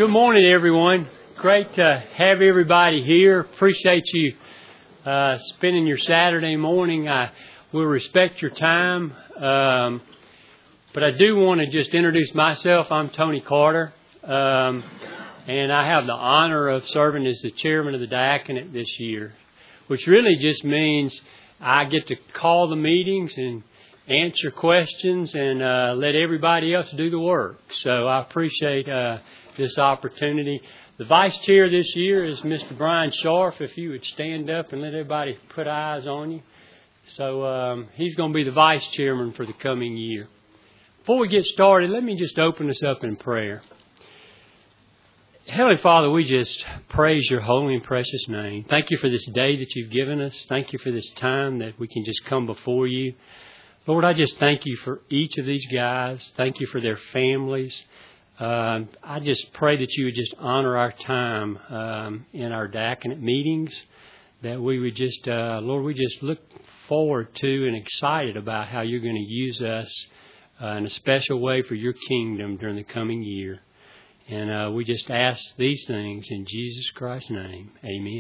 Good morning, everyone. Great to have everybody here. Appreciate you spending your Saturday morning. I will respect your time, but I do want to just introduce myself. I'm Tony Carter, and I have the honor of serving as the chairman of the diaconate this year, which really just means I get to call the meetings and answer questions and let everybody else do the work. So I appreciate this opportunity. The vice chair this year is Mr. Brian Scharf. If you would stand up and let everybody put eyes on you. So he's going to be the vice chairman for the coming year. Before we get started, let me just open this up in prayer. Heavenly Father, we just praise your holy and precious name. Thank you for this day that you've given us. Thank you for this time that we can just come before you. Lord, I just thank you for each of these guys. Thank you for their families. I just pray that you would just honor our time in our diaconate meetings, that we would just, Lord, we just look forward to and excited about how you're going to use us in a special way for your kingdom during the coming year. And we just ask these things in Jesus Christ's name.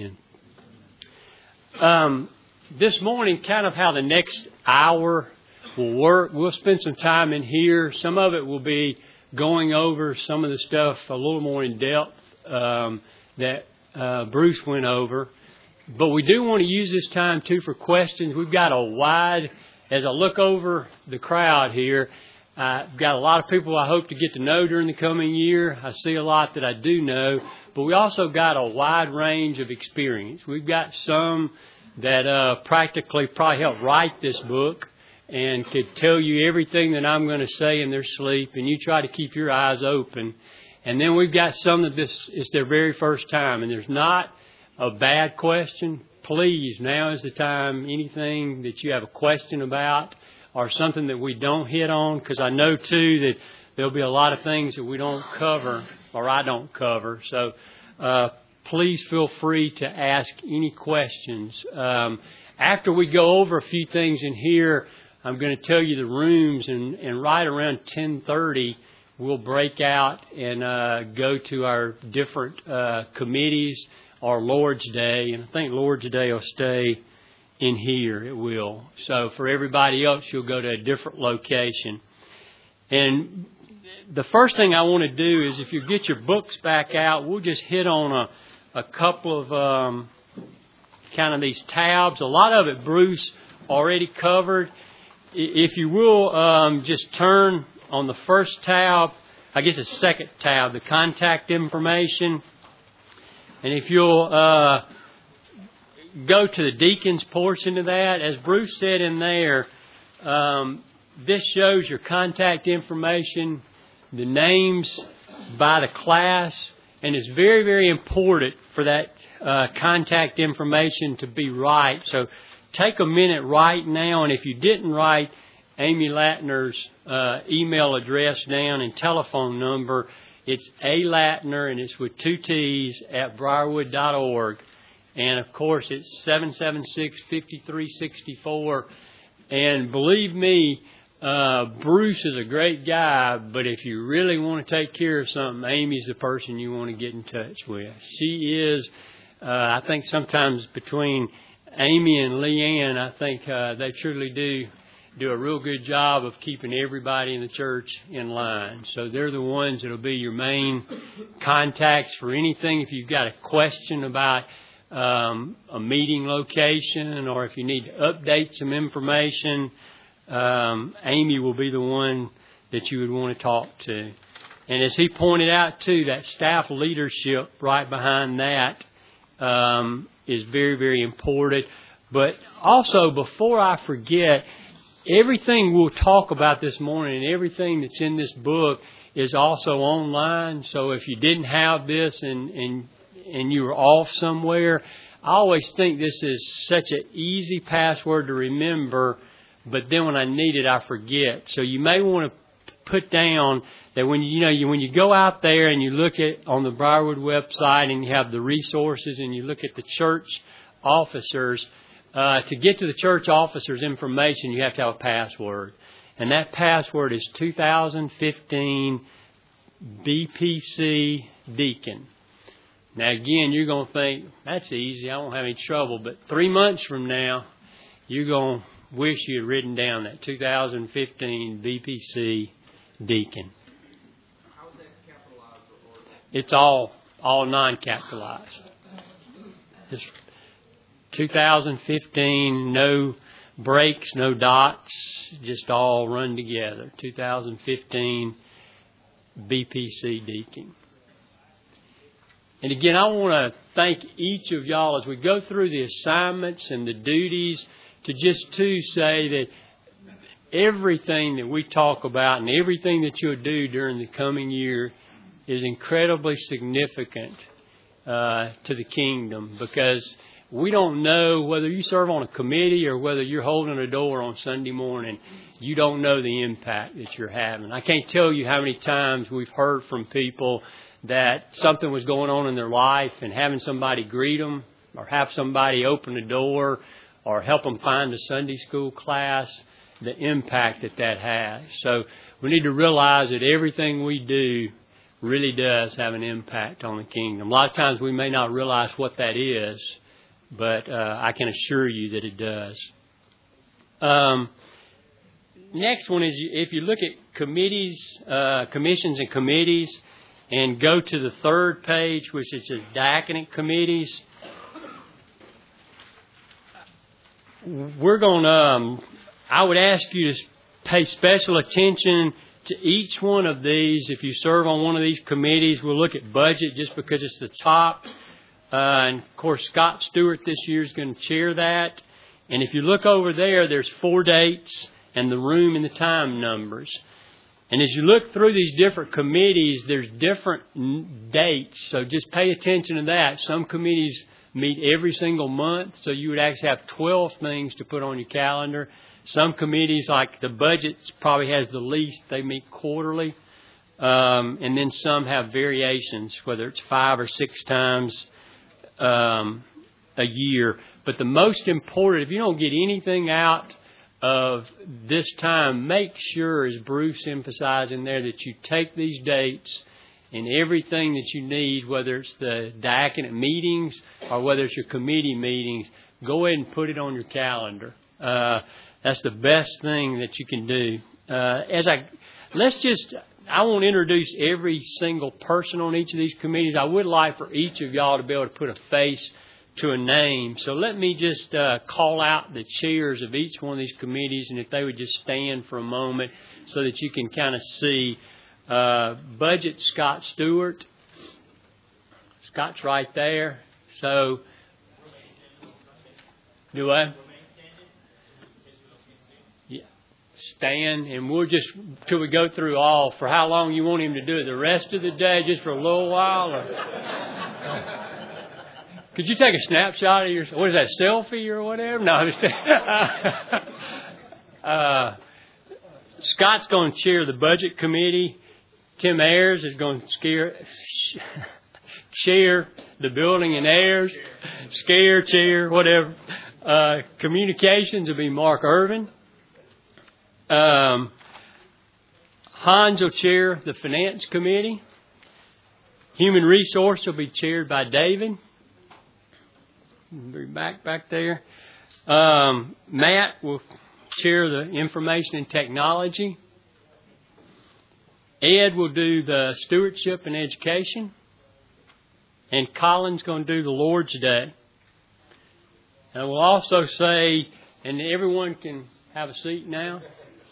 Amen. This morning, kind of how the next hour will work. We'll spend some time in here. Some of it will be going over some of the stuff a little more in depth that Bruce went over. But we do want to use this time, too, for questions. We've got a wide, as I look over the crowd here, I've got a lot of people I hope to get to know during the coming year. I see a lot that I do know. But we also got a wide range of experience. We've got some that practically probably helped write this book and could tell you everything that I'm going to say in their sleep, and you try to keep your eyes open. And then we've got some that this is their very first time, and there's not a bad question. Please, now is the time. Anything that you have a question about or something that we don't hit on, because I know, too, that there'll be a lot of things that we don't cover or I don't cover. So please feel free to ask any questions. After we go over a few things in here, I'm going to tell you the rooms, and right around 10:30, we'll break out and go to our different committees or Lord's Day. And I think Lord's Day will stay in here. It will. So for everybody else, you'll go to a different location. And the first thing I want to do is, if you get your books back out, we'll just hit on a couple of kind of these tabs. A lot of it Bruce already covered. If you will, just turn on the first tab, I guess the second tab, the contact information. And if you'll go to the deacons portion of that, as Bruce said in there, this shows your contact information, the names by the class, and it's very, very important for that contact information to be right. So take a minute right now, and if you didn't write Amy Latner's email address down and telephone number, it's alatner, and it's with 2 T's, at briarwood.org. And, of course, it's 776-5364. And believe me, Bruce is a great guy, but if you really want to take care of something, Amy's the person you want to get in touch with. She is, I think sometimes between Amy and Leanne, I think they truly do a real good job of keeping everybody in the church in line. So they're the ones that will be your main contacts for anything. If you've got a question about a meeting location, or if you need to update some information, Amy will be the one that you would want to talk to. And as he pointed out, too, that staff leadership right behind that is very, very important. But also, before I forget, everything we'll talk about this morning and everything that's in this book is also online. So if you didn't have this and you were off somewhere, I always think this is such an easy password to remember, but then when I need it, I forget. So you may want to put down that when you go out there and you look at on the Briarwood website and you have the resources and you look at the church officers, to get to the church officers' information, you have to have a password. And that password is 2015 BPC deacon. Now again, you're going to think, that's easy, I won't have any trouble. But 3 months from now, you're going to wish you had written down that 2015 BPC deacon. How is that capitalized or? It's all non-capitalized. Just 2015, no breaks, no dots, just all run together. 2015 BPC deacon. And again, I want to thank each of y'all as we go through the assignments and the duties to say that everything that we talk about and everything that you'll do during the coming year is incredibly significant to the kingdom, because we don't know whether you serve on a committee or whether you're holding a door on Sunday morning. You don't know the impact that you're having. I can't tell you how many times we've heard from people that something was going on in their life, and having somebody greet them or have somebody open the door or help them find a Sunday school class, the impact that has. So we need to realize that everything we do really does have an impact on the kingdom. A lot of times we may not realize what that is, but I can assure you that it does. Next one is, if you look at committees, commissions and committees, and go to the third page, which is the diaconate committees, I would ask you to pay special attention to each one of these. If you serve on one of these committees, we'll look at budget just because it's the top. And of course, Scott Stewart this year is going to chair that. And if you look over there, there's 4 dates and the room and the time numbers. And as you look through these different committees, there's different dates. So just pay attention to that. Some committees meet every single month, so you would actually have 12 things to put on your calendar. Some committees, like the budget, probably has the least. They meet quarterly. And then some have variations, whether it's 5 or 6 times a year. But the most important, if you don't get anything out of this time, make sure, as Bruce emphasized in there, that you take these dates and everything that you need, whether it's the diaconate meetings or whether it's your committee meetings, go ahead and put it on your calendar. That's the best thing that you can do. I won't introduce every single person on each of these committees. I would like for each of y'all to be able to put a face to a name. So let me just call out the chairs of each one of these committees, and if they would just stand for a moment so that you can kind of see. Budget, Scott Stewart. Scott's right there. So, do I? Yeah. Stand, and we'll just, till we go through all, for how long you want him to do it? The rest of the day, just for a little while? Or? Could you take a snapshot of your, what is that, selfie or whatever? No, I'm just Scott's going to chair the budget committee. Tim Ayers is going to chair the building and Ayers, chair, whatever. Communications will be Mark Irvin. Hans will chair the finance committee. Human resource will be chaired by David. Be back there. Matt will chair the information and technology. Ed will do the stewardship and education. And Colin's going to do the Lord's Day. And we'll also say, and everyone can have a seat now.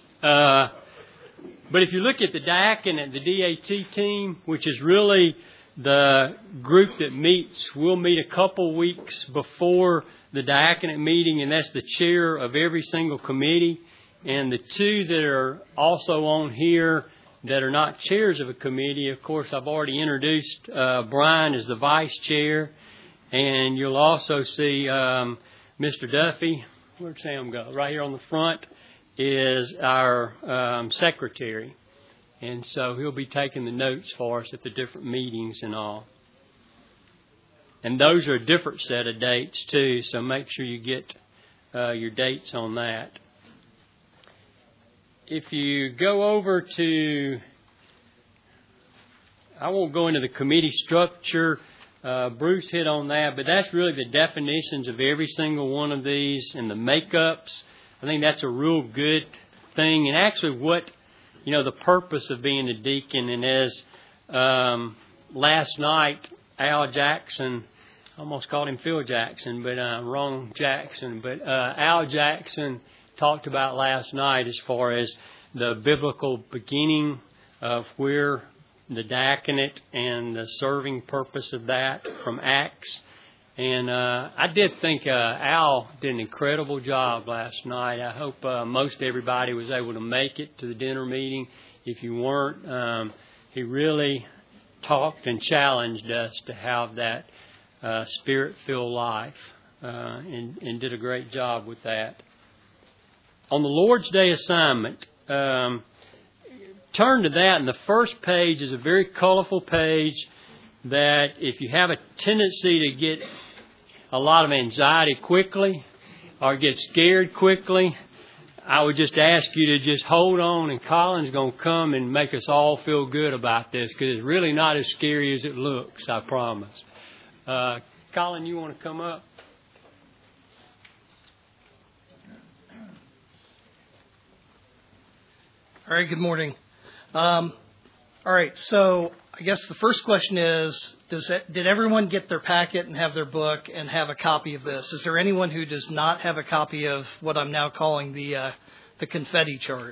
But if you look at the diaconate, the DAT team, which is really the group that meets, we'll meet a couple weeks before the diaconate meeting, and that's the chair of every single committee. And the 2 that are also on here that are not chairs of a committee, of course, I've already introduced Brian as the vice chair. And you'll also see Mr. Duffy. Where'd Sam go? Right here on the front is our secretary. And so he'll be taking the notes for us at the different meetings and all. And those are a different set of dates too, so make sure you get your dates on that. If you go over to I won't go into the committee structure. Bruce hit on that, but that's really the definitions of every single one of these and the makeups. I think that's a real good thing, and actually what, the purpose of being a deacon. And as last night, Al Jackson, I almost called him Phil Jackson, but wrong Jackson, but Al Jackson talked about last night as far as the biblical beginning of where the diaconate and the serving purpose of that from Acts. And I did think Al did an incredible job last night. I hope most everybody was able to make it to the dinner meeting. If you weren't, he really talked and challenged us to have that Spirit-filled life and did a great job with that. On the Lord's Day assignment, turn to that, and the first page is a very colorful page that if you have a tendency to get a lot of anxiety quickly or get scared quickly, I would just ask you to just hold on, and Colin's going to come and make us all feel good about this, because it's really not as scary as it looks, I promise. Colin, you want to come up? All right, good morning. All right, so I guess the first question is, did everyone get their packet and have their book and have a copy of this? Is there anyone who does not have a copy of what I'm now calling the confetti chart?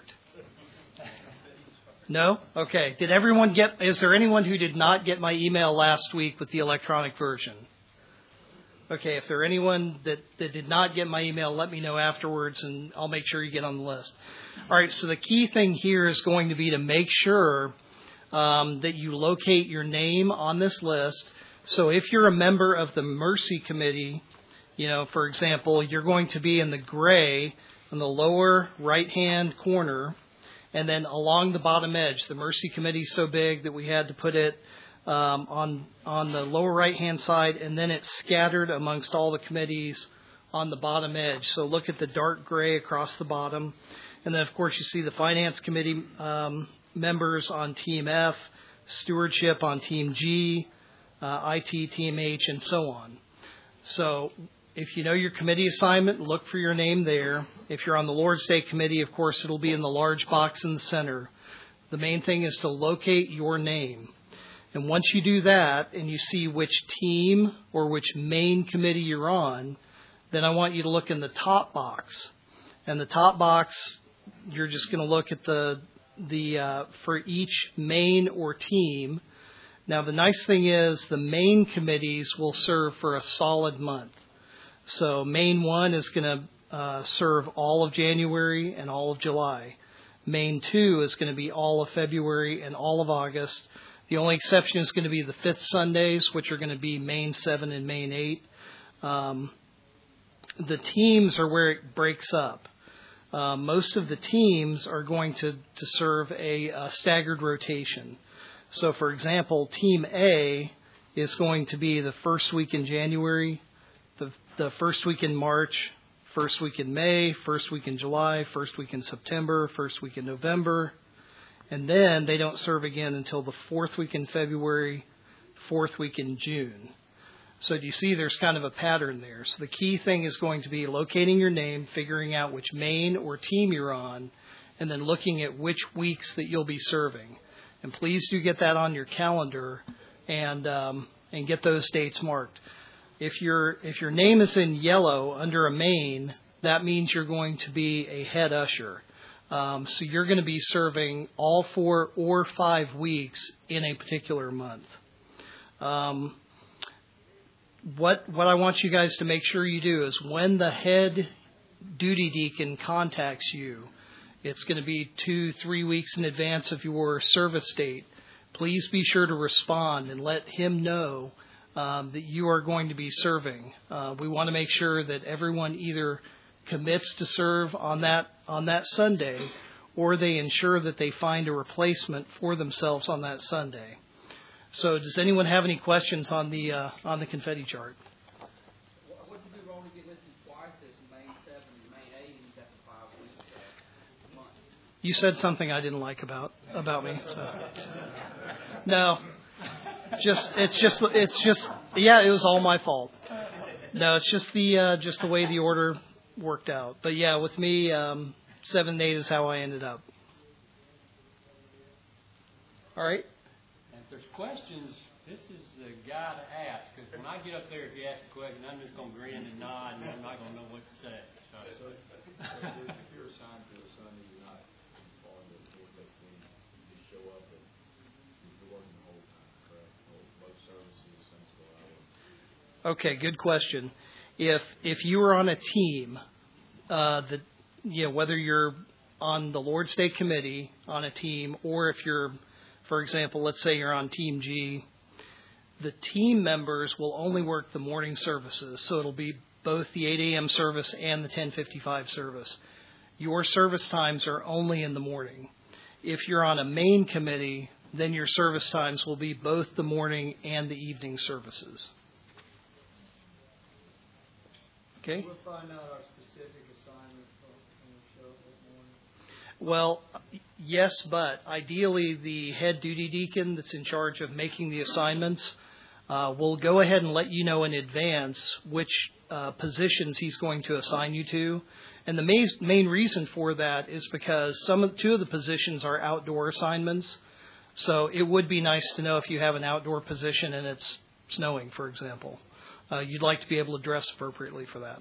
No? Okay. Is there anyone who did not get my email last week with the electronic version? Okay, if there anyone that did not get my email, let me know afterwards, and I'll make sure you get on the list. All right, so the key thing here is going to be to make sure that you locate your name on this list. So if you're a member of the Mercy Committee, for example, you're going to be in the gray in the lower right-hand corner, and then along the bottom edge. The Mercy Committee is so big that we had to put it on the lower right-hand side, and then it's scattered amongst all the committees on the bottom edge. So look at the dark gray across the bottom. And then, of course, you see the Finance Committee members on Team F, Stewardship on Team G, IT, Team H, and so on. So if you know your committee assignment, look for your name there. If you're on the Lord's Day Committee, of course, it'll be in the large box in the center. The main thing is to locate your name. And once you do that and you see which team or which main committee you're on, then I want you to look in the top box. And the top box, you're just going to look at the for each main or team. Now, the nice thing is the main committees will serve for a solid month. So main 1 is going to serve all of January and all of July. Main 2 is going to be all of February and all of August. The only exception is going to be the 5th Sundays, which are going to be Main 7 and Main 8. The teams are where it breaks up. Most of the teams are going to serve a staggered rotation. So, for example, Team A is going to be the first week in January, the first week in March, first week in May, first week in July, first week in September, first week in November. And then they don't serve again until the 4th week in February, 4th week in June. So do you see there's kind of a pattern there? So the key thing is going to be locating your name, figuring out which main or team you're on, and then looking at which weeks that you'll be serving. And please do get that on your calendar and get those dates marked. If your name is in yellow under a main, that means you're going to be a head usher. So you're going to be serving all 4 or 5 weeks in a particular month. What I want you guys to make sure you do is when the head duty deacon contacts you, it's going to be 2-3 weeks in advance of your service date. Please be sure to respond and let him know that you are going to be serving. We want to make sure that everyone either commits to serve on that Sunday, or they ensure that they find a replacement for themselves on that Sunday. So, does anyone have any questions on the confetti chart? What did you only get listed twice as Main 7 and Main 8, and you got the 5 weeks a month? You said something I didn't like about me. So. No, Yeah, it was all my fault. No, it's just the way the order worked out. But yeah, with me, 7 to 8 is how I ended up. All right. And if there's questions, this is the guy to ask. Because when I get up there, if you ask a question, I'm just going to grin and nod, and I'm not going to know what to say. So if you're assigned to a Sunday, you're not informed of the Lord's Day thing. You just show up and you're working the whole time, correct? Both services, sensible hours. Okay, good question. If you were on a team, whether you're on the Lord's Day committee on a team, or if you're, for example, let's say you're on Team G, the team members will only work the morning services. So it'll be both the 8 a.m. service and the 10:55 service. Your service times are only in the morning. If you're on a main committee, then your service times will be both the morning and the evening services. Okay? We'll find out our specific assignments when we show up this morning. Well, yes, but ideally the head duty deacon that's in charge of making the assignments will go ahead and let you know in advance which positions he's going to assign you to. And the main reason for that is because two of the positions are outdoor assignments. So it would be nice to know if you have an outdoor position and it's snowing, for example. You'd like to be able to dress appropriately for that.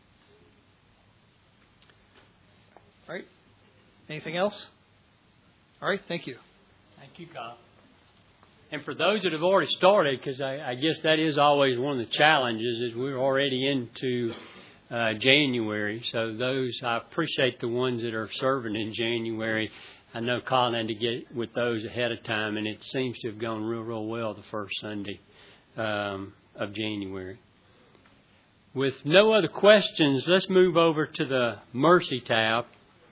All right. Anything else? All right. Thank you. Thank you, Kyle. And for those that have already started, because I guess that is always one of the challenges, is we're already into January. So I appreciate the ones that are serving in January. I know Colin had to get with those ahead of time, and it seems to have gone real well the first Sunday of January. With no other questions, let's move over to the Mercy tab.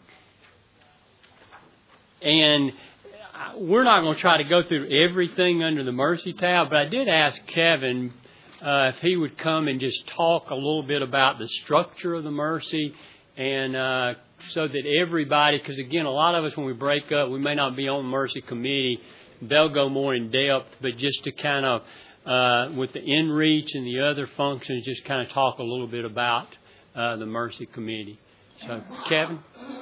And we're not going to try to go through everything under the Mercy tab, but I did ask Kevin if he would come and just talk a little bit about the structure of the Mercy, and so that everybody, because again, a lot of us when we break up, we may not be on the Mercy committee. They'll go more in depth, but just to kind of, with the in-reach and the other functions, just kind of talk a little bit about the Mercy committee. So, Kevin?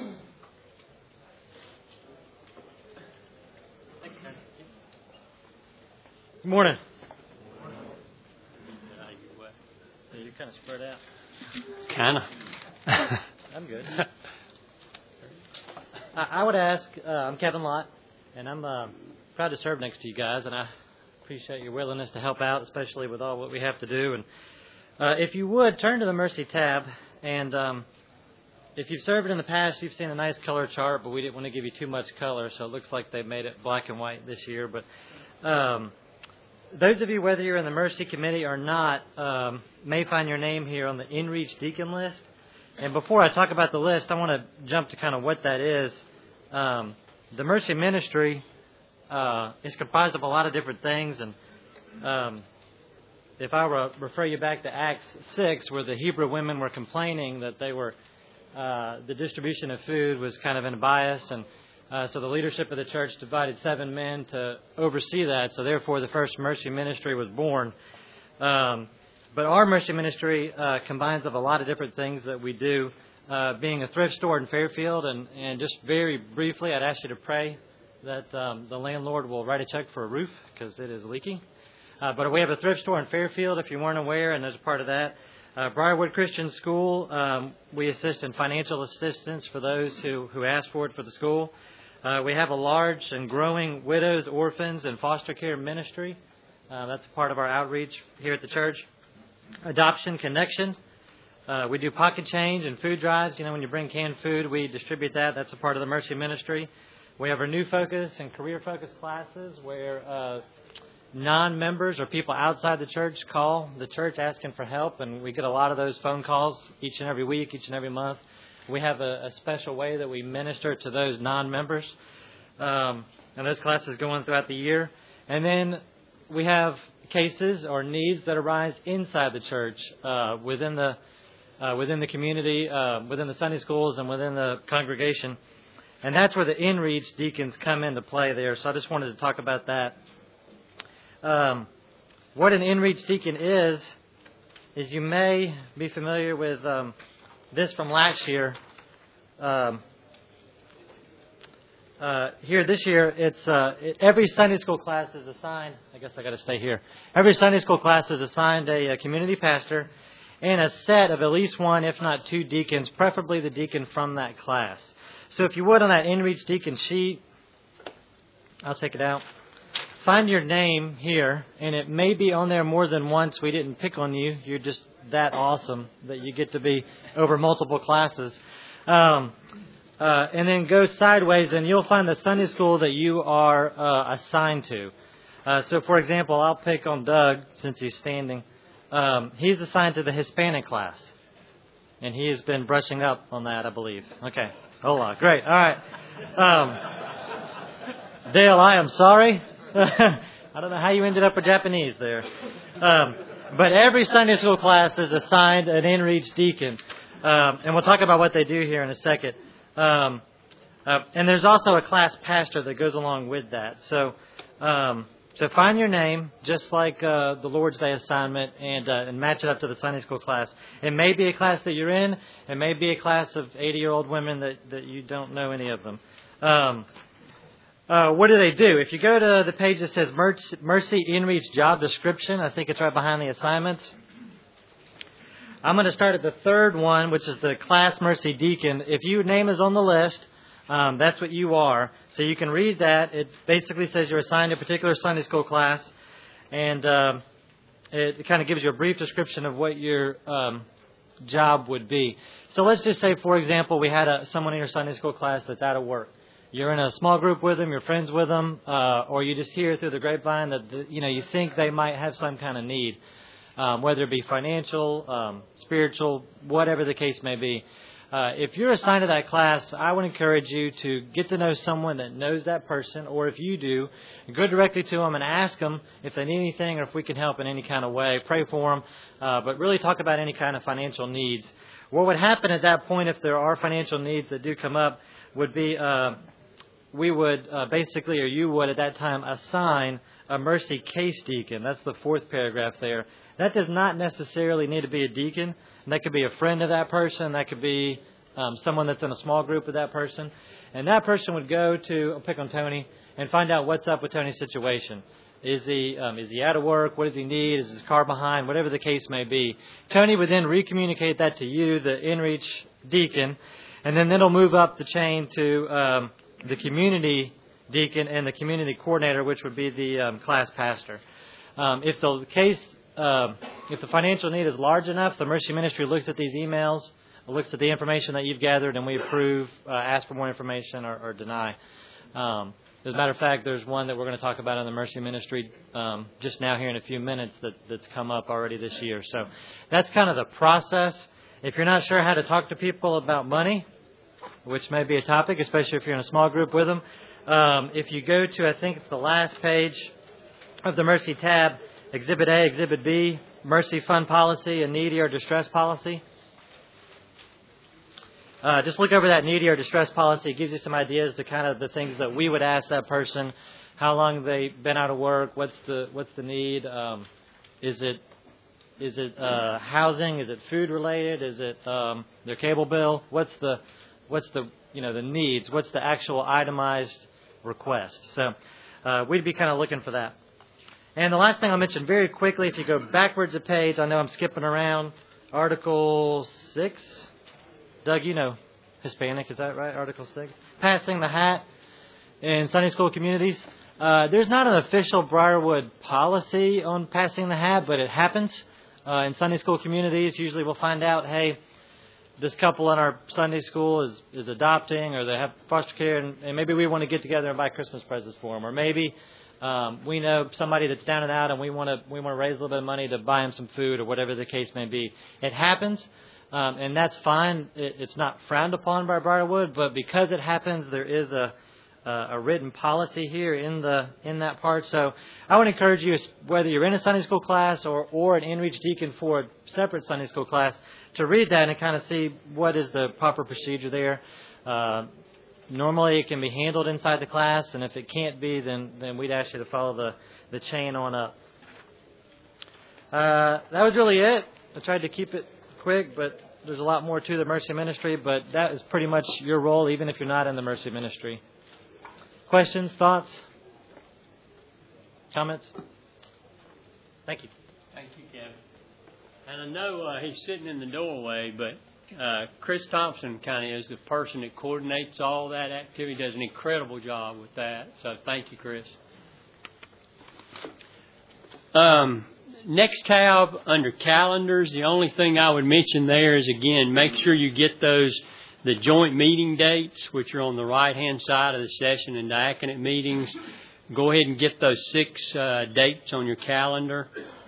Good morning. You're kind of spread out. Kind of. I'm good. I would ask, I'm Kevin Lott, and I'm proud to serve next to you guys, and I appreciate your willingness to help out, especially with all what we have to do. And if you would, turn to the Mercy tab, and if you've served in the past, you've seen a nice color chart, but we didn't want to give you too much color, so it looks like they made it black and white this year. But those of you, whether you're in the Mercy Committee or not, may find your name here on the in-reach deacon list. And before I talk about the list, I want to jump to kind of what that is. The Mercy Ministry is comprised of a lot of different things. And if I refer you back to Acts 6, where the Hebrew women were complaining that they were the distribution of food was kind of in a bias, and so the leadership of the church divided 7 men to oversee that. So therefore, the first Mercy Ministry was born. But our Mercy Ministry combines of a lot of different things that we do, being a thrift store in Fairfield. And just very briefly, I'd ask you to pray that the landlord will write a check for a roof because it is leaking. But we have a thrift store in Fairfield, if you weren't aware, and as a part of that. Briarwood Christian School, we assist in financial assistance for those who ask for it for the school. We have a large and growing widows, orphans, and foster care ministry. That's part of our outreach here at the church. Adoption Connection. We do pocket change and food drives. You know, when you bring canned food, we distribute that. That's a part of the Mercy Ministry. We have our New Focus and Career Focus classes where non-members or people outside the church call the church asking for help, and we get a lot of those phone calls each and every week, each and every month. We have a special way that we minister to those non-members, and those classes go on throughout the year. And then we have cases or needs that arise inside the church, within the community, within the Sunday schools, and within the congregation. And that's where the in-reach deacons come into play there. So I just wanted to talk about that. What an in-reach deacon is you may be familiar with this from last year. Here this year, it's every Sunday school class is assigned. I guess I got to stay here. Every Sunday school class is assigned a community pastor and a set of at least one, if not two, deacons, preferably the deacon from that class. So if you would, on that in-reach deacon sheet, I'll take it out. Find your name here, and it may be on there more than once. We didn't pick on you. You're just that awesome that you get to be over multiple classes. And then go sideways, and you'll find the Sunday school that you are assigned to. So, for example, I'll pick on Doug, since he's standing. He's assigned to the Hispanic class, and he has been brushing up on that, I believe. Okay. Hola. Great. All right. Dale, I am sorry. I don't know how you ended up with Japanese there. But every Sunday school class is assigned an in-reach deacon. And we'll talk about what they do here in a second. And there's also a class pastor that goes along with that. So find your name, just like the Lord's Day assignment, and match it up to the Sunday school class. It may be a class that you're in. It may be a class of 80-year-old women that you don't know any of them. What do they do? If you go to the page that says Mercy In-Reach Job Description, I think it's right behind the assignments. I'm going to start at the third one, which is the Class Mercy Deacon. If your name is on the list, that's what you are. So you can read that. It basically says you're assigned to a particular Sunday school class, and it kind of gives you a brief description of what your job would be. So let's just say, for example, we had someone in your Sunday school class that's out of work. You're in a small group with them, you're friends with them, or you just hear through the grapevine that you think they might have some kind of need. Whether it be financial, spiritual, whatever the case may be. If you're assigned to that class, I would encourage you to get to know someone that knows that person, or if you do, go directly to them and ask them if they need anything or if we can help in any kind of way. Pray for them, but really talk about any kind of financial needs. What would happen at that point if there are financial needs that do come up would be we would basically, or you would at that time, assign a mercy case deacon. That's the fourth paragraph there. That does not necessarily need to be a deacon. That could be a friend of that person. That could be someone that's in a small group with that person. And that person would go to, I'll pick on Tony, and find out what's up with Tony's situation. Is he out of work? What does he need? Is his car behind? Whatever the case may be. Tony would then recommunicate that to you, the in-reach deacon, and then it'll move up the chain to the community deacon and the community coordinator, which would be the class pastor. If the financial need is large enough, the Mercy Ministry looks at these emails, looks at the information that you've gathered, and we approve, ask for more information, or deny. As a matter of fact, there's one that we're going to talk about in the Mercy Ministry just now here in a few minutes that's come up already this year. So that's kind of the process. If you're not sure how to talk to people about money, which may be a topic, especially if you're in a small group with them, if you go to, I think it's the last page of the Mercy tab, Exhibit A, Exhibit B, Mercy Fund Policy, and Needy or Distress Policy. Just look over that needy or distress policy. It gives you some ideas to kind of the things that we would ask that person. How long they've been out of work? What's the need? Is it housing? Is it food related? Is it their cable bill? What's the the needs? What's the actual itemized request? So we'd be kind of looking for that. And the last thing I'll mention very quickly, if you go backwards a page, I know I'm skipping around, Article 6. Doug, you know Hispanic, is that right? Article 6. Passing the hat in Sunday school communities. There's not an official Briarwood policy on passing the hat, but it happens. In Sunday school communities, usually we'll find out, hey, this couple in our Sunday school is adopting, or they have foster care, and maybe we want to get together and buy Christmas presents for them. Or maybe we know somebody that's down and out, and we want to raise a little bit of money to buy them some food, or whatever the case may be. It happens. And that's fine. It's not frowned upon by Briarwood, but because it happens, there is a written policy here in that part. So I would encourage you, whether you're in a Sunday school class or an in-reach deacon for a separate Sunday school class, to read that and kind of see what is the proper procedure there. Normally, it can be handled inside the class, and if it can't be, then we'd ask you to follow the chain on up. That was really it. I tried to keep it quick, but there's a lot more to the Mercy Ministry, but that is pretty much your role, even if you're not in the Mercy Ministry. Questions, thoughts, comments? Thank you. Thank you, Kevin. And I know he's sitting in the doorway, but Chris Thompson kind of is the person that coordinates all that activity, does an incredible job with that. So thank you, Chris. Next tab under calendars, the only thing I would mention there is, again, make sure you get the joint meeting dates, which are on the right-hand side of the session and diaconate meetings. Go ahead and get those 6 dates on your calendar.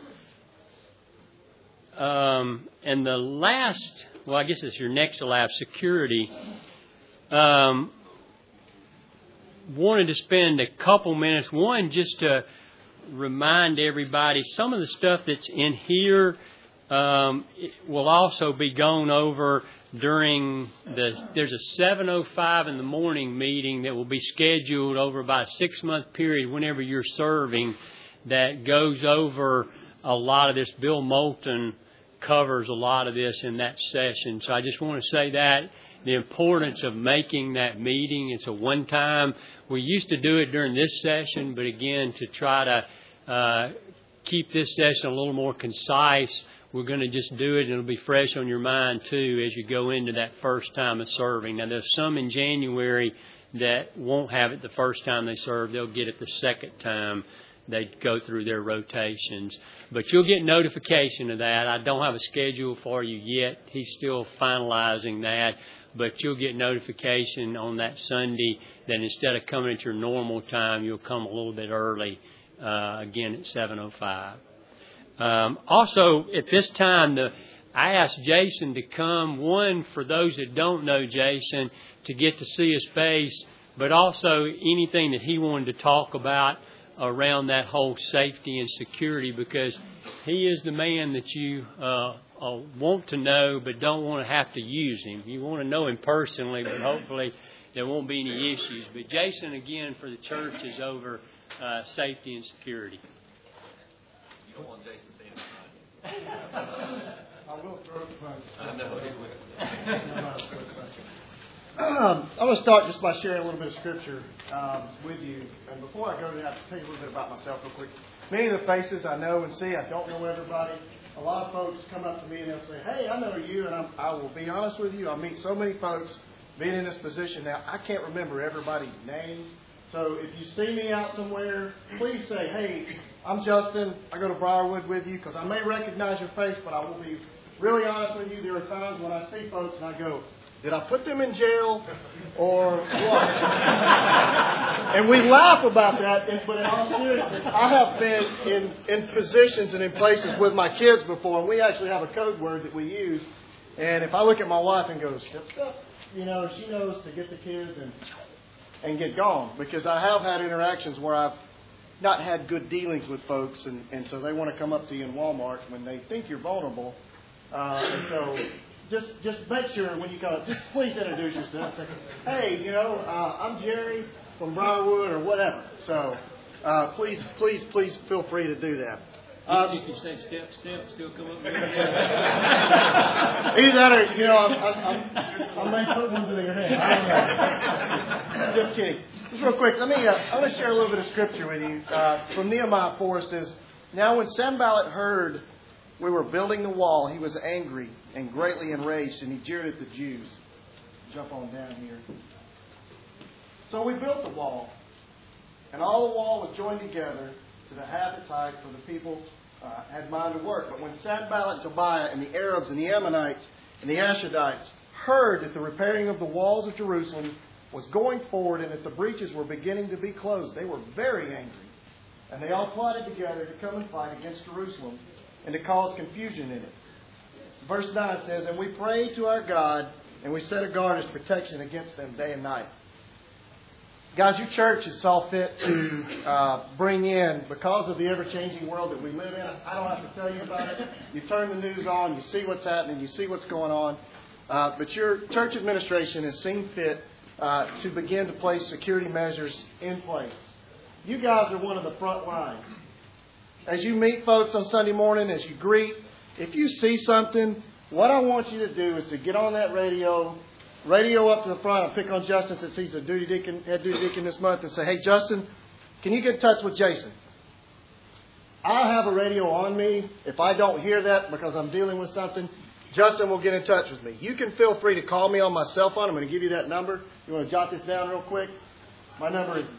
And the last, well, I guess it's your next to last, security. Wanted to spend a couple minutes, one, just to remind everybody some of the stuff that's in here will also be gone over during there's a 7:05 in the morning meeting that will be scheduled over about a 6-month period whenever you're serving, that goes over a lot of this. Bill Moulton covers a lot of this in that session. So I just want to say that the importance of making that meeting. It's a one-time. We used to do it during this session, but again, to try to keep this session a little more concise, we're going to just do it, and it'll be fresh on your mind, too, as you go into that first time of serving. Now, there's some in January that won't have it the first time they serve. They'll get it the second time they go through their rotations. But you'll get notification of that. I don't have a schedule for you yet. He's still finalizing that. But you'll get notification on that Sunday that instead of coming at your normal time, you'll come a little bit early, again at 7:05. Also, at this time, I asked Jason to come, one, for those that don't know Jason, to get to see his face, but also anything that he wanted to talk about around that whole safety and security, because he is the man that you want to know but don't want to have to use him. You want to know him personally, but hopefully there won't be any issues. But Jason, again, for the church, is over safety and security. You don't want Jason standing behind you. I will throw the punch. I know he will. I'm going to start just by sharing a little bit of scripture with you. And before I go there, I'll tell you a little bit about myself real quick. Many of the faces I know and see, I don't know everybody. A lot of folks come up to me and they'll say, hey, I know you. And I will be honest with you, I meet so many folks being in this position now, I can't remember everybody's name. So if you see me out somewhere, please say, hey, I'm Justin. I go to Briarwood with you, because I may recognize your face, but I will be really honest with you. There are times when I see folks and I go, did I put them in jail or what? And we laugh about that, but in all seriousness, I have been in positions and in places with my kids before, and we actually have a code word that we use. And if I look at my wife and go, step, step, she knows to get the kids and get gone. Because I have had interactions where I've not had good dealings with folks, and so they want to come up to you in Walmart when they think you're vulnerable. And so just make sure when you go, just please introduce yourself. Say, hey, I'm Jerry from Briarwood or whatever. So please feel free to do that. If you say step, still come up with it. Either that or, I may put one to your head. I don't know. Just kidding. Just real quick, I'm going to share a little bit of scripture with you. From Nehemiah 4, it says, now when Sanballat heard we were building the wall, he was angry and greatly enraged, and he jeered at the Jews. Jump on down here. So we built the wall, and all the wall was joined together to the half its height, for the people had mind to work. But when Sanballat and Tobiah and the Arabs and the Ammonites and the Ashdodites heard that the repairing of the walls of Jerusalem was going forward and that the breaches were beginning to be closed, they were very angry. And they all plotted together to come and fight against Jerusalem and to cause confusion in it. Verse 9 says, and we prayed to our God, and we set a guard as protection against them day and night. Guys, your church has saw fit to bring in, because of the ever-changing world that we live in, I don't have to tell you about it. You turn the news on, you see what's happening, you see what's going on. But your church administration has seen fit to begin to place security measures in place. You guys are one of the front lines. as you meet folks on Sunday morning, as you greet, if you see something, what I want you to do is to get on that radio up to the front. I'll pick on Justin since he's the head duty deacon this month, and say, hey, Justin, can you get in touch with Jason? I'll have a radio on me. If I don't hear that because I'm dealing with something, Justin will get in touch with me. You can feel free to call me on my cell phone. I'm going to give you that number. You want to jot this down real quick? My number is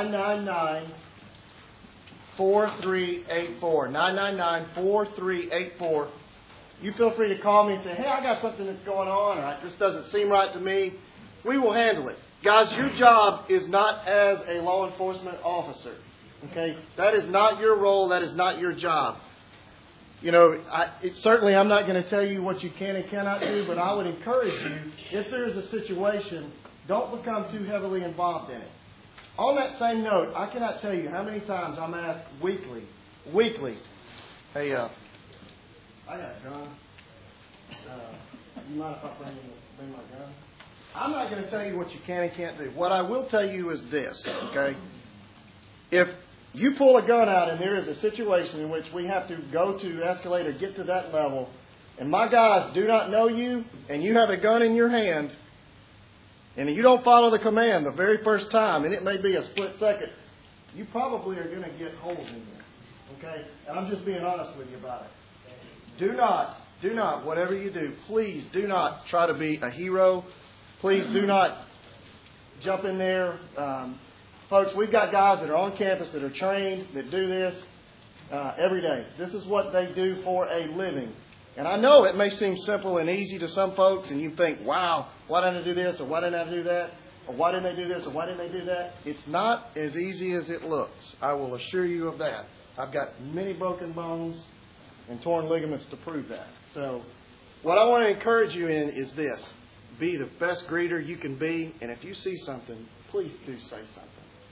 999-4384. 999-4384. You feel free to call me and say, hey, I got something that's going on, or this doesn't seem right to me. We will handle it. Guys, your job is not as a law enforcement officer. Okay? That is not your role. That is not your job. You know, certainly I'm not going to tell you what you can and cannot do, but I would encourage you, if there is a situation, don't become too heavily involved in it. On that same note, I cannot tell you how many times I'm asked weekly, hey, I got a gun. You mind if I bring my gun? I'm not going to tell you what you can and can't do. What I will tell you is this, okay? If you pull a gun out and there is a situation in which we have to go to escalate or get to that level, and my guys do not know you, and you have a gun in your hand, and you don't follow the command the very first time, and it may be a split second, you probably are going to get holes in there, okay? And I'm just being honest with you about it. Do not, whatever you do, please do not try to be a hero. Please do not jump in there. Folks, we've got guys that are on campus that are trained, that do this every day. This is what they do for a living. And I know it may seem simple and easy to some folks, and you think, wow, why didn't I do this, or why didn't I do that, or why didn't they do this, or why didn't they do that? It's not as easy as it looks. I will assure you of that. I've got many broken bones and torn ligaments to prove that. So what I want to encourage you in is this. Be the best greeter you can be, and if you see something, please do say something.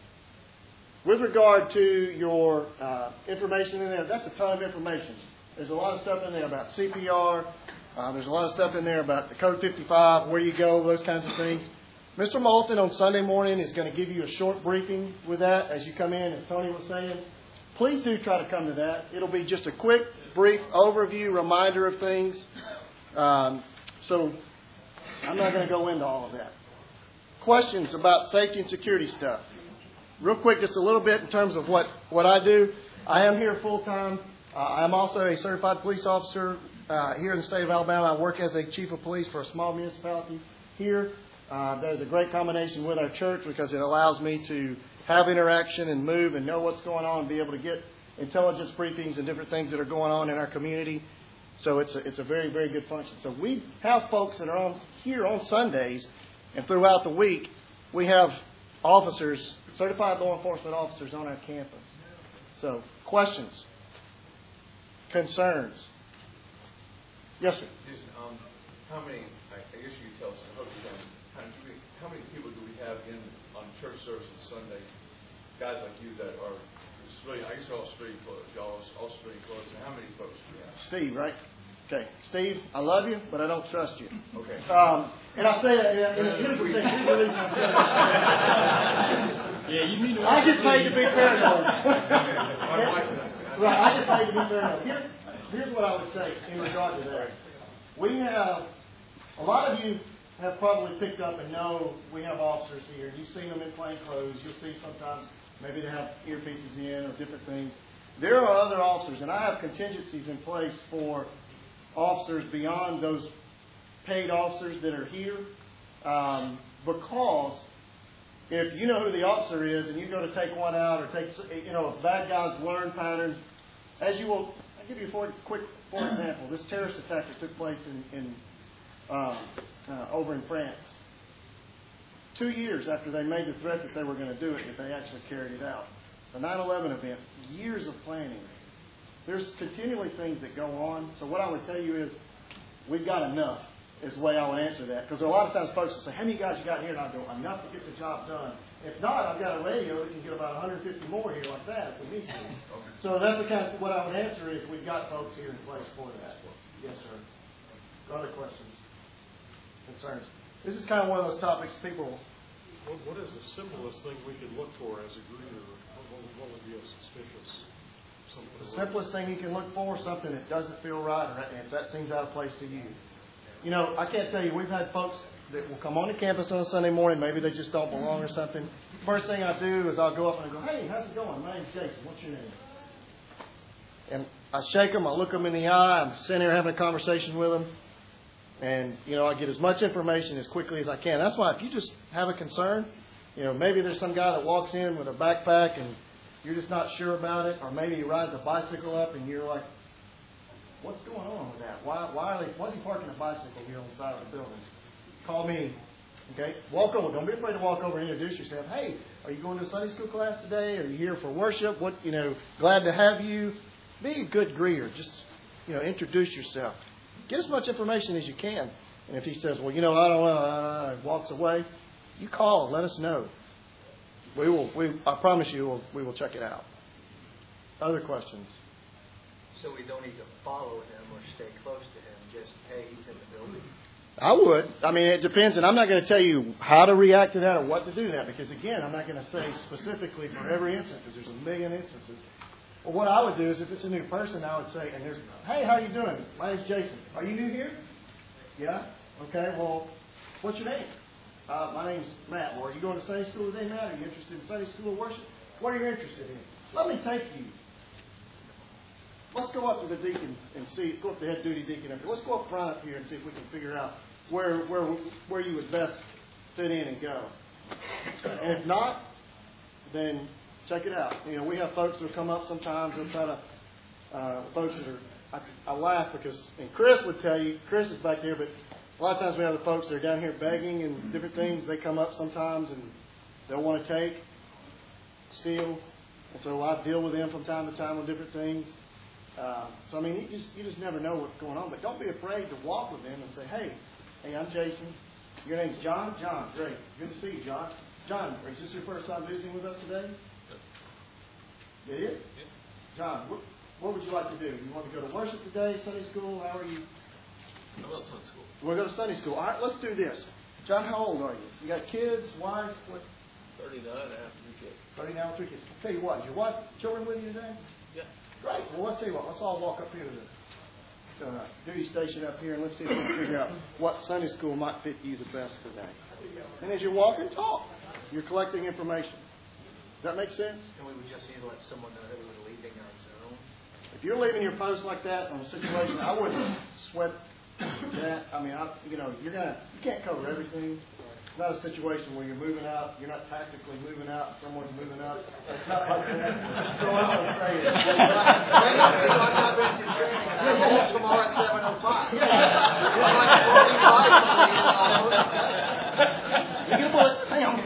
With regard to your information in there, that's a ton of information. There's a lot of stuff in there about CPR. There's a lot of stuff in there about the Code 55, where you go, those kinds of things. Mr. Moulton on Sunday morning is going to give you a short briefing with that as you come in, as Tony was saying. Please do try to come to that. It'll be just a quick, brief overview, reminder of things. So I'm not going to go into all of that. Questions about safety and security stuff. Real quick, just a little bit in terms of what I do. I am here full time. I'm also a certified police officer here in the state of Alabama. I work as a chief of police for a small municipality here. That is a great combination with our church because it allows me to have interaction and move and know what's going on and be able to get intelligence briefings and different things that are going on in our community. So it's a very, very good function. So we have folks that are here on Sundays and throughout the week. We have officers, certified law enforcement officers on our campus. So questions? Concerns? Yes, sir. Jason, how many, I guess you could tell us, I hope you can, how many people do we have on church service on Sunday? Guys like you that are civilian, I guess they're all civilian clothes. Y'all all civilian clothes. And how many folks do we have? Steve, right? Okay. Steve, I love you, but I don't trust you. Okay. And I say that, and here's the thing. Here's the reason I say that. Yeah, you need to. I get paid to be paranoid. Right, I get paid to be paranoid. Here's what I would say in regard to that. We have, a lot of you have probably picked up and know we have officers here. You've seen them in plain clothes. You'll see sometimes maybe they have earpieces in or different things. There are other officers, and I have contingencies in place for officers beyond those paid officers that are here, because if you know who the officer is and you go to take one out or take, if bad guys learn patterns, as you will, I'll give you a quick example. This terrorist attack that took place over in France. 2 years after they made the threat that they were going to do it, that they actually carried it out. The 9/11 events, years of planning. There's continually things that go on. So what I would tell you is, we've got enough, is the way I would answer that. Because a lot of times folks will say, how many guys you got here? And I go, enough to get the job done. If not, I've got a radio that can get about 150 more here like that if we need to. So that's the kind of, what I would answer is, we've got folks here in place for that. Yes, sir. Other questions? Concerns? This is kind of one of those topics people... What is the simplest thing we could look for as a greeter? What would be a suspicious The simplest thing you can look for, something that doesn't feel right, or if that seems out of place to you. You know, I can't tell you, we've had folks that will come onto campus on a Sunday morning, maybe they just don't belong or something. First thing I do is I'll go up and I go, hey, how's it going? My name's Jason. What's your name? And I shake them, I look them in the eye, I'm sitting there having a conversation with them. And, you know, I get as much information as quickly as I can. That's why if you just have a concern, you know, maybe there's some guy that walks in with a backpack and you're just not sure about it, or maybe he rides a bicycle up and you're like, what's going on with that? Why is he parking a bicycle here on the side of the building? Call me. Okay? Walk over. Don't be afraid to walk over and introduce yourself. Hey, are you going to Sunday school class today? Are you here for worship? Glad to have you. Be a good greeter. Just, introduce yourself. Get as much information as you can. And if he says, well, I don't know, walks away, you call and let us know. I promise you, we will check it out. Other questions? So we don't need to follow him or stay close to him, just, hey, he's in the building. I would. I mean, it depends, and I'm not going to tell you how to react to that or what to do to that, because, again, I'm not going to say specifically for every instance, because there's a million instances. But what I would do is if it's a new person, I would say, hey, how you doing? My name's Jason. Are you new here? Yeah? Okay, well, what's your name? My name's Matt. Well, are you going to Sunday school today, Matt? Are you interested in Sunday school worship? What are you interested in? Let me take you. Let's go up to the deacon and see. Go up to the head duty deacon up here. Let's go up front up here and see if we can figure out where you would best fit in and go. And if not, then check it out. We have folks that will come up sometimes and try to folks that are. I laugh because, and Chris would tell you. Chris is back there, but a lot of times we have the folks that are down here begging and different things. They come up sometimes and they'll want to take, steal, and so I deal with them from time to time on different things. So I mean, you just never know what's going on. But don't be afraid to walk with them and say, hey, I'm Jason. Your name's John. John, great, good to see you, John. John, is this your first time visiting with us today? It is? Yeah. John, what would you like to do? You want to go to worship today, Sunday school? How are you? I love Sunday school. We'll go to Sunday school. All right, let's do this. John, how old are you? You got kids, wife? What? 39 and a half, 3 kids. 39 and 3 kids. I'll tell you what, is your wife, children with you today? Yeah. Great. Well, let's tell you what. Let's all walk up here to the duty station up here, and let's see if we can figure out what Sunday school might fit you the best today. And as you're walking, talk. You're collecting information. Does that make sense? And we would just need to let someone know that we were leaving our zone. If you're leaving your post like that on a situation, I wouldn't sweat that. I mean, you can't cover everything. It's not a situation where you're moving out. You're not tactically moving out. Someone's moving up. It's not like that. So I'm going to say it. I'm not ready to training. I'm home tomorrow at 7:05. You get a bullet. Hang on.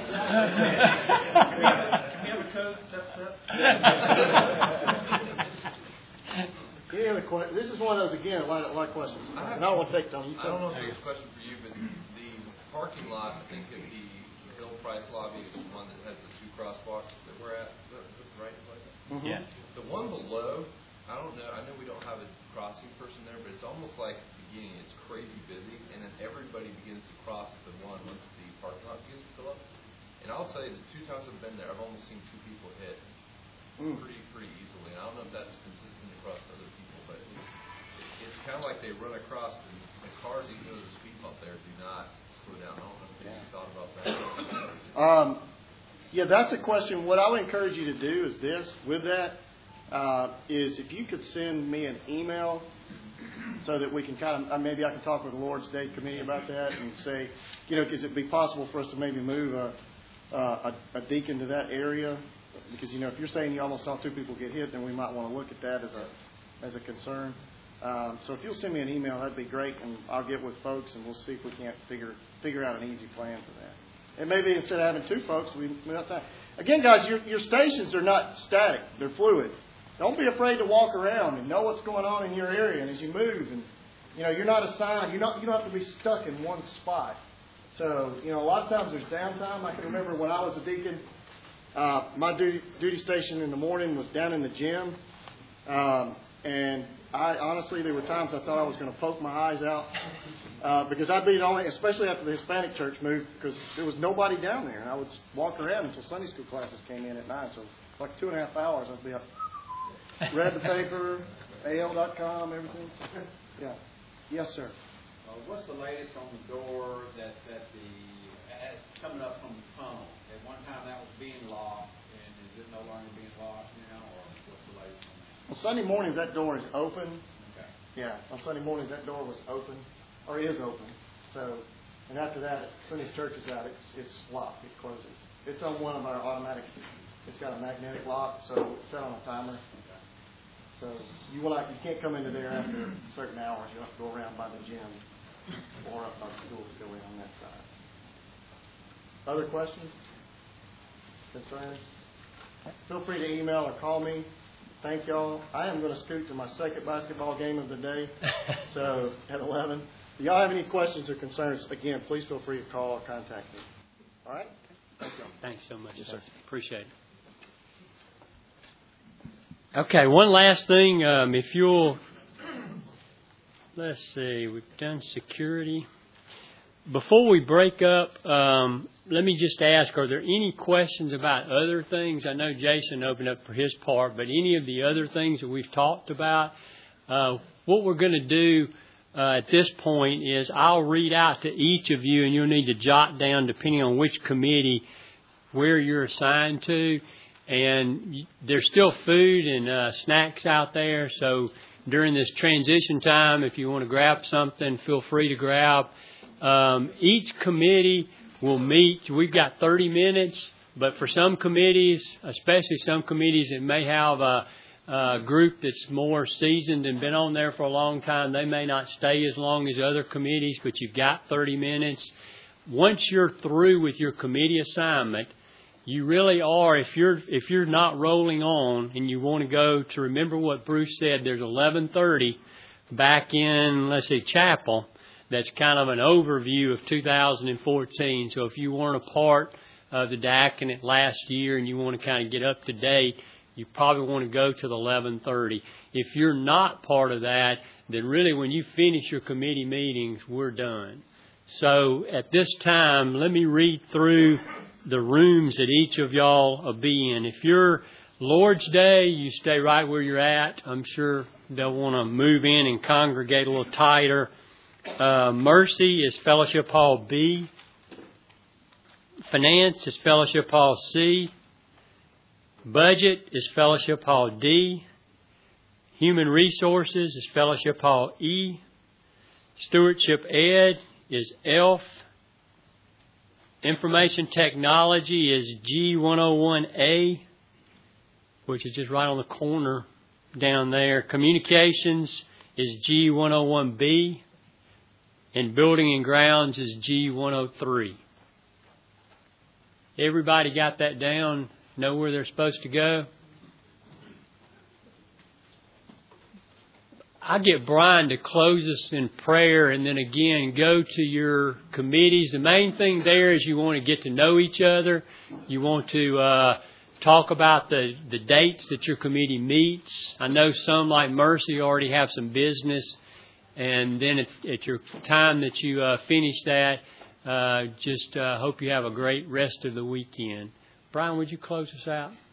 Any other questions? This is one of those, again, a lot of questions. I don't want to take time. I don't know if it's a question for you, but the parking lot, I think, at the Hill Price lobby is the one that has the 2 crosswalks that we're at. Is that the right place? Mm-hmm. Yeah. The one below, I don't know. I know we don't have a crossing person there, but it's almost like at the beginning, it's crazy busy, and then everybody begins to cross at the one once the parking lot begins to fill up. And I'll tell you, the 2 times I've been there, I've almost seen 2 people hit pretty easily. And I don't know if that's consistent across other people, but it's kind of like they run across, and the cars, even though there's a speed bump there, do not slow down. I don't know if you thought about that. Yeah, that's a question. What I would encourage you to do is this, with that, is if you could send me an email so that we can kind of, maybe I can talk with the Lord's Day Committee about that and say, because it'd be possible for us to maybe move a deacon to that area. Because, if you're saying you almost saw 2 people get hit, then we might want to look at that as a concern. So if you'll send me an email, that'd be great, and I'll get with folks, and we'll see if we can't figure out an easy plan for that. And maybe instead of having 2 folks, we outside. Again, guys, your stations are not static; they're fluid. Don't be afraid to walk around and know what's going on in your area, and as you move, and you're not assigned. You don't have to be stuck in one spot. So a lot of times there's downtime. I can remember when I was a deacon. My duty station in the morning was down in the gym, and honestly, there were times I thought I was going to poke my eyes out because I'd be the only, especially after the Hispanic church moved, because there was nobody down there, and I would walk around until Sunday school classes came in at 9. So like 2.5 hours, I'd be up. Read the paper, AL.com, everything? Yeah. Yes, sir. What's the latest on the door that's it's coming up from the tunnel? At one time that was being locked, and is it no longer being locked now, or what's the latest on that? On Sunday mornings, that door is open. Okay. Yeah, on Sunday mornings, that door was open, or is open. So, and after that, Sunday's church is out, it's locked, it closes. It's on one of our automatic, it's got a magnetic lock, so it's set on a timer. So you can't come into there after certain hours. You have to go around by the gym or up by the school to go in on that side. Other questions? Concerns? Feel free to email or call me. Thank y'all. I am going to scoot to my second basketball game of the day, so at 11. If y'all have any questions or concerns, again, please feel free to call or contact me. All right? Thank you. Thanks so much, Yes, sir. sir. Appreciate it. Okay, one last thing. If you'll, let's see, we've done security. Before we break up, let me just ask, are there any questions about other things? I know Jason opened up for his part, but any of the other things that we've talked about? What we're going to do at this point is I'll read out to each of you, and you'll need to jot down, depending on which committee, where you're assigned to. And there's still food and snacks out there, so during this transition time, if you want to grab something, feel free to grab. Each committee will meet. We've got 30 minutes, but for some committees, especially some committees that may have a group that's more seasoned and been on there for a long time, they may not stay as long as other committees, but you've got 30 minutes. Once you're through with your committee assignment, you really are, if you're not rolling on and you want to go to, remember what Bruce said, there's 11:30 back in, let's say, chapel. That's kind of an overview of 2014. So if you weren't a part of the diaconate last year and you want to kind of get up to date, you probably want to go to the 11:30. If you're not part of that, then really when you finish your committee meetings, we're done. So at this time, let me read through the rooms that each of y'all will be in. If you're Lord's Day, you stay right where you're at. I'm sure they'll want to move in and congregate a little tighter. Mercy is Fellowship Hall B. Finance is Fellowship Hall C. Budget is Fellowship Hall D. Human Resources is Fellowship Hall E. Stewardship Ed is F. Information Technology is G101A, which is just right on the corner down there. Communications is G101B. And Building and Grounds is G103. Everybody got that down? Know where they're supposed to go? I get Brian to close us in prayer and then again go to your committees. The main thing there is you want to get to know each other. You want to talk about the dates that your committee meets. I know some, like Mercy, already have some business. And then at your time that you finish that, just hope you have a great rest of the weekend. Brian, would you close us out?